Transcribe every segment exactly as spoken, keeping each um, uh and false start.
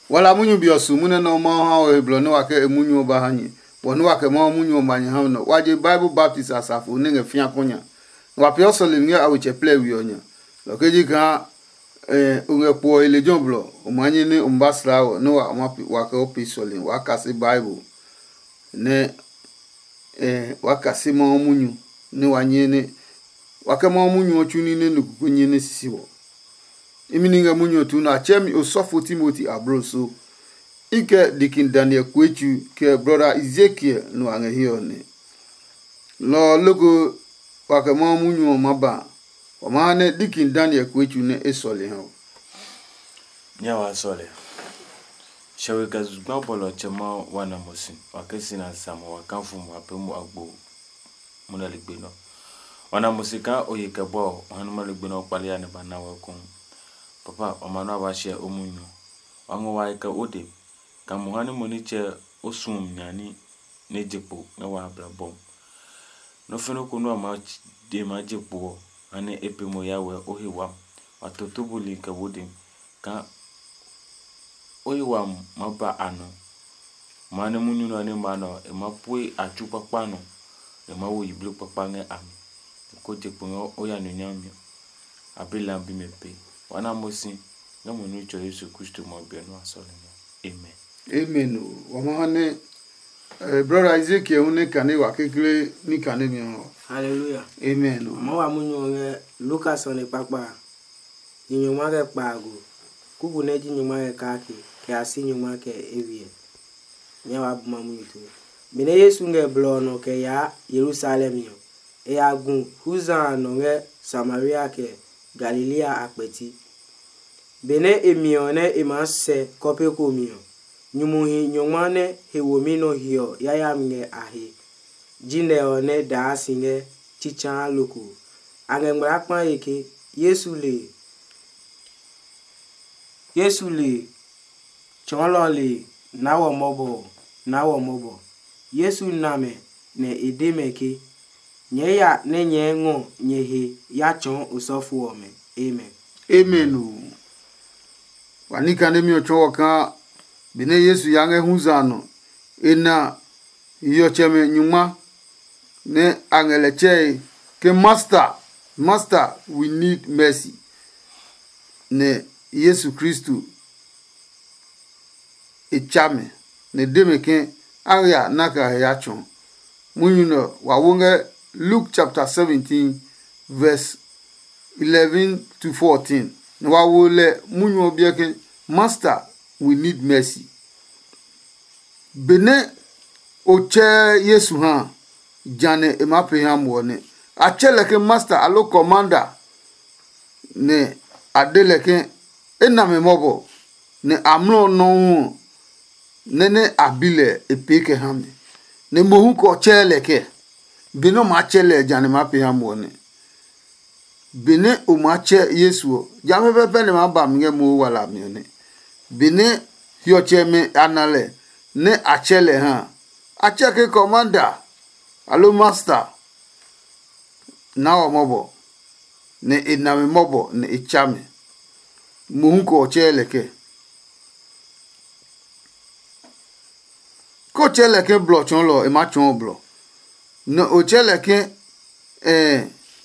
wala munyu biosu mune no ma ha o heblo no wake munyu ba hanyi wonu wake ma munyu manye ha no waje Bible Baptist asafo ne ngafia konya wa pioso le nge awiche play wi onya lokeji ka eh unge po ile jomblo umanye ni umbasra no wa wake opisole wakase Bible ne eh wakase ma munyu ni wanye ne wake ma munyu ochuni ne nukunye ne sisiwo imininga munyo tu na chemi osofo Timothy abroso ike dikin Daniel Kwechu ke brother Ezekiel no anga hione lo logo wakama munyo maba o mane dikin Daniel Kwechu ne esole ha nyawa sole shawe gazugba bolo chema wana mosin wakesi na samo wakanfu mwapemu agbo muna ligbeno wana musika oyekebo hanuma ligbeno pali ane banawe kun papa omano abashe omunyo wango waika ode kamuhani moniche osum nyani nejepo na wa blabom no feno kuno ma de majepo ane epemo yawe ohiwa watotubuli ka wode ka ohiwa maba ano mane munyu no ane mano e mapui achupa pano e mawo yiblu papa nge am ko jepo oya nyanyamyo abela bimepe wana mosi na munu cho Yesu Kristo mo bienu asole amen amen o mahane eh brother Ezekiel une kane wa kekele ni kane mi ho hallelujah amen o mo wa munyo nge Lucas on papa nyuma ke pago kuku ne ji nyuma ke kaki ke asi nyuma ke ewie nya wa buma munyo tu bine Yesu nge blo no ke ya Jerusalem yo e ya gun huzan no nge Samaria ke Galilea akpeti bene emione emase kope komio nyumuhi nyomane hewomino hiyo yaya mnge ahi jine one da singe chicha loko angemra akpa yeke Yesu le Yesu le chonlo le nawo mobo nawo mobo Yesu name ne edemeke nyeya ne nyengo nyehe ya chon usofu ome amen amen wanika ne mi ocho ka bine Yesu yange hunzano ena iyo cheme nyuma ne angeleche ke master master we need mercy ne Yesu Kristo echame ne demeke aya naka ya chon munyuno wawonge Luke chapter seventeen verse eleven to fourteen. Wa wole munyo obieke master we need mercy. Bene oche Yesu ha jane emape ha mwone. Acheleke master alo commander ne adeleke ename mobo ne amlo no nene abile epeke hame. Ne mohu ko cheleke bino machele jane mape ha mwone. Bene o mache Yesu jame pepe ne maba mnge mo wala mione bene hioche me anale ne achele ha acheke commander alo master nawo mobo ne iname mobo ne ichame muhunko ocheleke ko cheleke blo chonlo e ma chon blo no ocheleke eh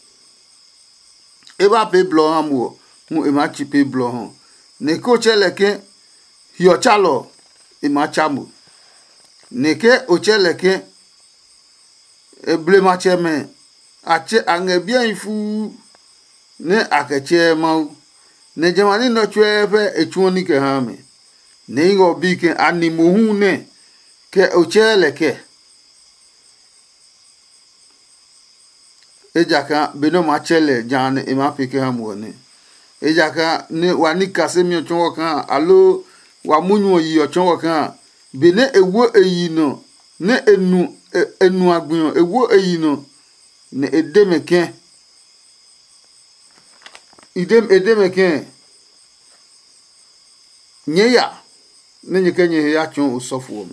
eba pe blo amu mu ema chi pe blo ho ne ko cheleke hio chalo ema chamu ne ke o cheleke e ble ma cheme ache ange bien ifu ne akeche ma ne jamani no chwepe e chuoni ke ha me ne ngo bi ke animu hu ne ke o cheleke ejaka beno machele jane emapike hamwone ejaka ne wanika semi ochonwo kan alo wa munyu yi ochonwo kan bene ewo eyi no ne enu enu agbon ewo eyi no ne edemeke idem edemeke nyeya ne nyekenye ya chon osofu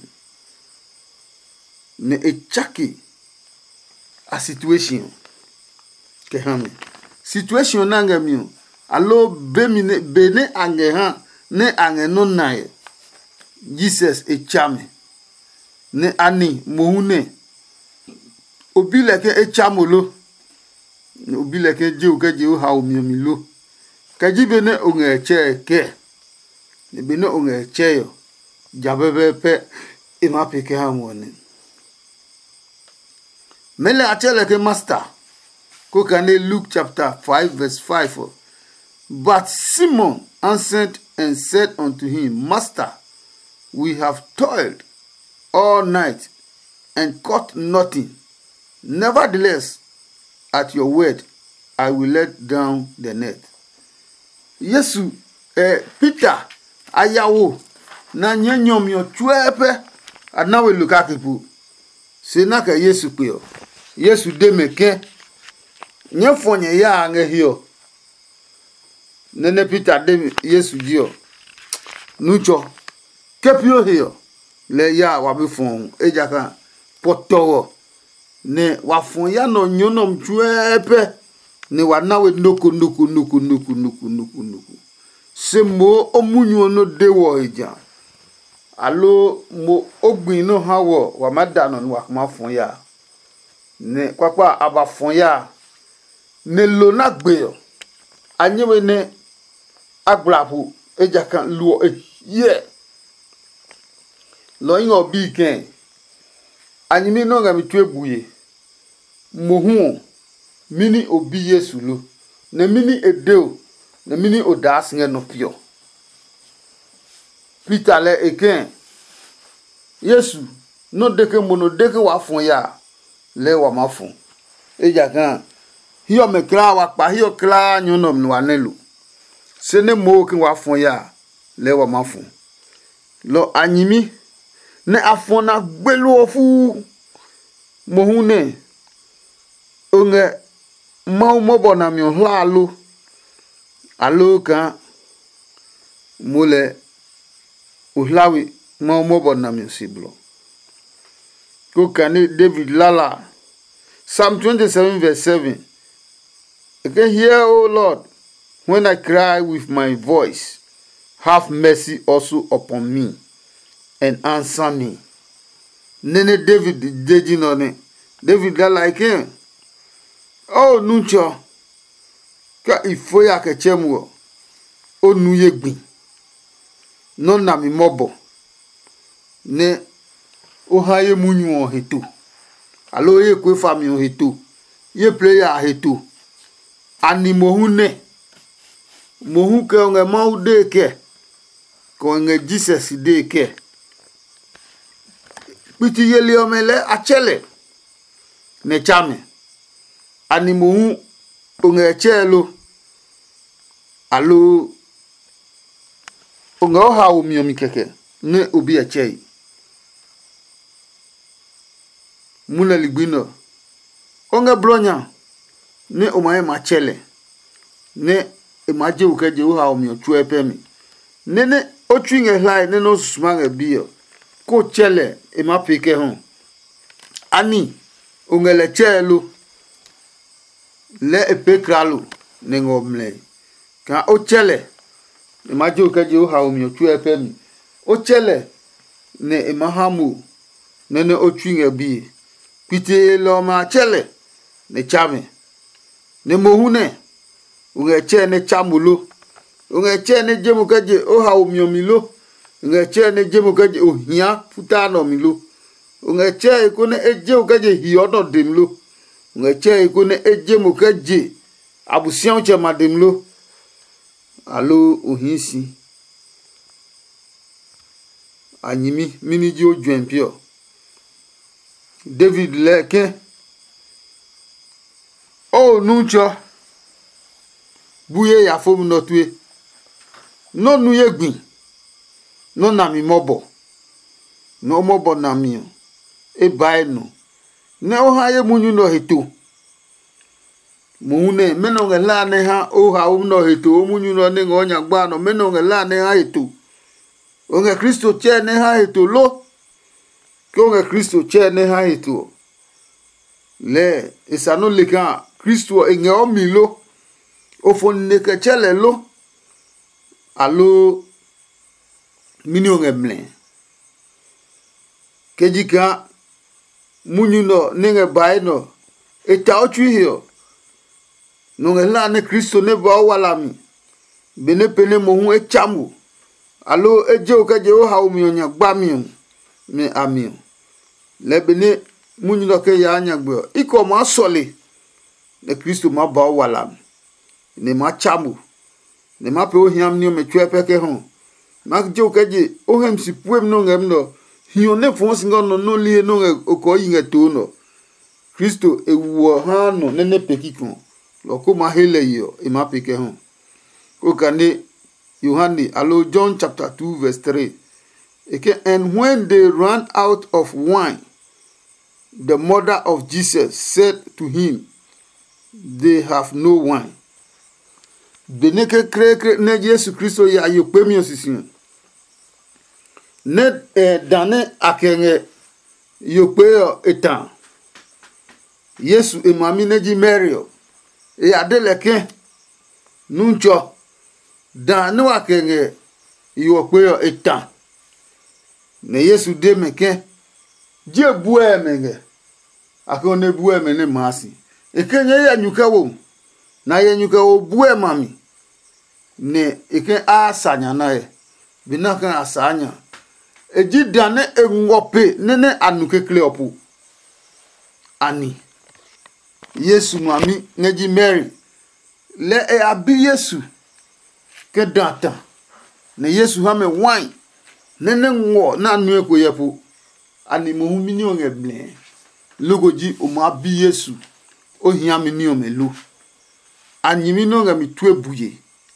ne echaki a situation ke hame situation nanga mi alo bemine bene ange ha ne ange no nae Jesus echame ne ani mohune obi leke echamolo obi leke je ukeje o ha omiomilo kajibe ne onge che ke ne be ne onge che yo jabebe pe imapike ha woni mele atele ke master ko kane Luke chapter five verse five. But Simon answered and said unto him, Master, we have toiled all night and caught nothing. Nevertheless, at your word, I will let down the net. Yesu, eh, Peter, ayawo, na nyanyom yo chwepe, anawe lukakipu. Senaka Yesu kuyo. Yesu demeke, nyefonye ya ange hiyo. Nene Peter dem Yesu dio. Nucho, kepio hiyo. Le ya wabifon, ejaka, potowo. Ne wafon ya no nyono mchwepe. Ne wanawe nuku nuku nuku nuku nuku nuku nuku. Se mo omunyo no dewo eja. Alo mo ogbin no hawo wamadano ni wakumafon ya. Ne kwa kwa abafon ya. Ne lo na gbeyo. Anyewe ne agbrapu eja kan luo e ye. Lo yin obi ken. Anyimi no ga mi twebuye. Mohu mini obi Yesu lo. Ne mini edeo. Ne mini odas nge no pio. Peter le eken. Yesu no deke mono deke wa fon ya. Le wa ma fon. Eja kan. Hiyo me kra wa pa hiyo kra nyonom no anelu. Se ne mo kin wa fon ya. Le wa ma fon. Lo anyimi ne afon na gbelu ofu. Mohune onge mau mobo na mi hlalo alo kan mole uhlawi mau mobo na mi siblo ko kani David lala Psalm twenty-seven verse seven. Okay, hear, O Lord, when I cry with my voice, have mercy also upon me and answer me. Nene David deji no ne. David la like him. Oh nucho. Ka ifo ya ke chemu. O nu yegbin. No na mi mobo. Ne o ha ye munyu o heto. Alo ye kwe fami o heto. Ye player heto. Ani mohune. Mohu ke onge mau de ke. Ko onge Jesus de ke. Piti yeli omele achele ne chame animu onge chelo alo onge oha umiomi keke ne obi achei muna ligbino onge bronya ne omaye machele ne emaje ukeje oha umio chuepemi nene otwinge hlai ne no susmange bio ko chele e ma pike hon ani ongele chelo le epekralo nengomle ka o chele e ma jo ka jo ha omi otu epemi o chele ne e ma hamu ne ne otwinga bi pite lo ma chele ne chame ne mohune unge che ne chamulo unge che ne jemu ka je o ha omi omilo unge che ne jemu kaje ohia puta no milo unge che ko ne eje o kaje hiyo no demlo unge che ko ne eje mo kaje abusian che mademlo alo ohinsi anyimi miniji o dwenpio David leke o nucho buye ya fom no tue no nu yegbin no na mi mobo no mobo na mi e bai no ne o ha ye munyu no heto mune meno ngela ne ha o ha um no heto o munyu no ne ngonya gba no meno ngela ne ha heto o nge Kristo che ne ha heto lo ko nge Kristo che ne ha heto le isano le ka Kristo e nge o mi lo o fon ne ke chele lo alo mini onge mle kejika munyu no nenge bai no eta ochu hio no ngela ne Kristo ne ba walami bene pene mo hu echamu alo eje o kaje o ha o mi onya gba mi me ami le bene munyu no ke ya anya gbo iko ma sole ne Kristo ma ba walami ne ma chamu ne ma pe o hiam ni o me twe peke ho ma je o kaje o hem si puem no ngem no hio ne fon singa no no lie no o yinga to no Kristo ewu ha no ne ne pekikon lo ko ma hele yo e ma peke ho ko kane Yohani alo John chapter two verse three okay, and when they ran out of wine, the mother of Jesus said to him, they have no wine. Beneke kre kre ne Yesu Kristo ya yo pemi osisin ne eh, dane akenge yo pe etan Yesu emami neji Mario e adeleke nuncho dane akenge yo pe etan ne Yesu de meke je bue menge akone bue mene masi ekenye ya nyuka wo na ye nyuka wo bue mami ne eke asanya na e binaka asanya eji dane enwope nene anuke kleopu ani Yesu mami neji Mary le e abi Yesu ke data ne Yesu ha me wine nene nwo na anu eko yepu ani mo humi ni on eble logoji o ma bi Yesu o hia mi ni o melu anyimi no nga mi tu ebuye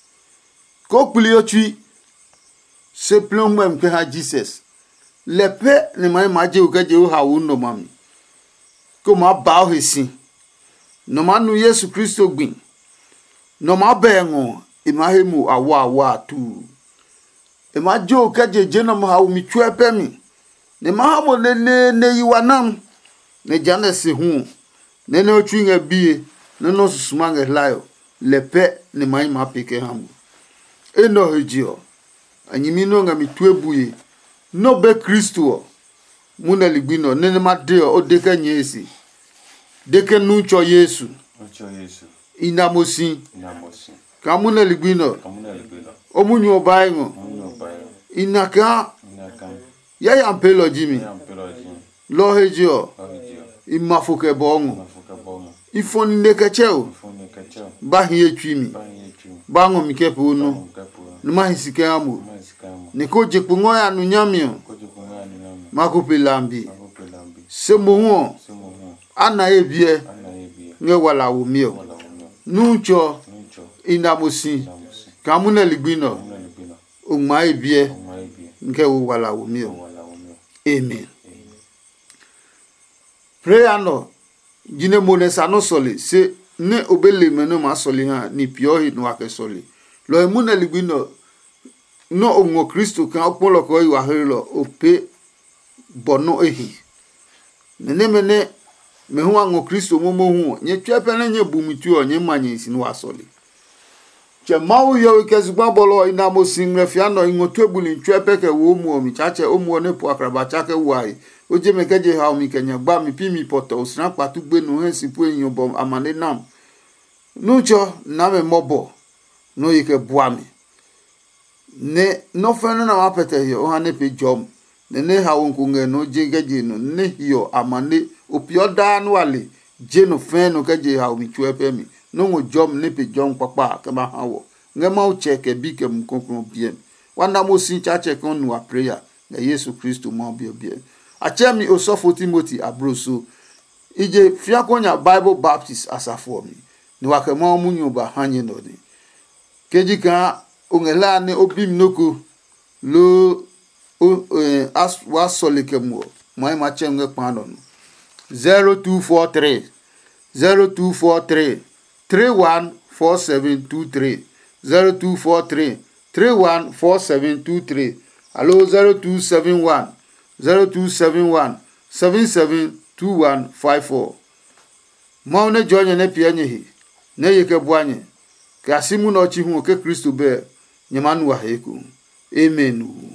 ko kuli otui se plan mwem ke ha Jesus lepe ne mai maje o gaje o ha wo no mami ko ma ba o hesi no ma nu Yesu Kristo gbin no ma ba enwo e ma hemu awa awa tu e ma jo gaje je no ma ha mi tu epe mi ne ma ha mo ne ne ne yiwanam ne jana se hu ne ne otui nga bie ne no susuma nga layo lepe ne mai ma peke hamu eno hejio anyimi no nga mi tu ebuye no be Kristo muna ligbino nene ma de o deke nyesi deke nucho Yesu Ocho Yesu. inamosi Inamosi. kamuna ligbino Kamuna ligbino. omunyo baingo Munyo bayo. inaka Inaka. ya ya mpelo jimi Ya mpelo jimi. lo hejio Ohijio. imafuke bongo Mafuka bongo. ifoni nekecheo Mfuni kachao. bahi echwimi Bani yetu. bango mikepu no Mkapu. numa hisike amu Masikamo. nikoje kungoya nunyamio Koji kungani namu. makupilambi Mafupe lambi. semo huo Sumo huo. ana ebie Ana yebi. nge wala umio Wala umyo. nucho Nicho. inamusi Inamusi. kamune ligbino Kamuna ligbino. uma ebie Oma yebi. nge wala umio. Wala umyo. Amen. Prayer no jine mone sano soli se ne obele meno ma soli ha ni piohi no ake soli lo emune ligbino no ongo Kristo kan opolo ko yi wa helo ope bono ehi nene mene me hu ango Kristo momo hu nye twepe na nye bumitu onye manye sinu wa soli che mawu yo ke zugba bolo ina mo singre fiano ingo twebuli twepe ke wo mu omi chache omu one po akraba chake wai oje mekeje ha omi kenya gba mi pi mi poto osran patu gbe nu hen sipu eyan bom amane nam nucho na me mobo no yike buami ne no feno na mapete yo ha ne pe jom ne ne ha wonku nge no jegeje no ne yo amane opioda no ale je no feno keje ha omi twepe mi no ngo jom ne pe jom papa ke ma hawo nge ma o cheke bi ke m konkron bien wanda mo sin cha che kon nu a prayer na Yesu Kristo mo bi bien achemi osofo Timothy abroso ije fiakonya Bible Baptist asafo mi ni wa ke mo munyu ba hanye no ni kejika ongela ne obim noko lo o eh, as wa solike mo mo ma chenge pano zero two four three zero two four three three one four seven two three zero two four three three one four seven two three hello zero two seven one zero two seven one seven seven two one five four mo ne jonye ne pie nyehi ne yeke buanye ka simu no chi hu ke Kristo be nyemanu wa heku amen.